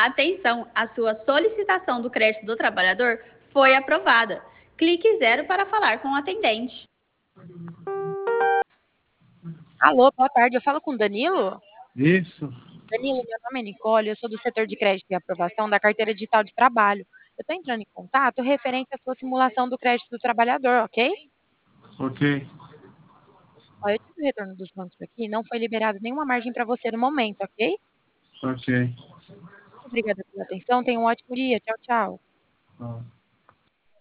Atenção, a sua solicitação do crédito do trabalhador foi aprovada. Clique zero para falar com o atendente. Alô, boa tarde. Eu falo com o Danilo? Isso, Danilo, meu nome é Nicole, eu sou do setor de crédito e aprovação da carteira digital de trabalho. Eu estou entrando em contato referente à sua simulação do crédito do trabalhador, ok? ok, Ó, eu tive o retorno dos bancos aqui, não foi liberado nenhuma margem para você no momento, ok? ok. Obrigada pela atenção, tenha um ótimo dia. Tchau, tchau. Tá.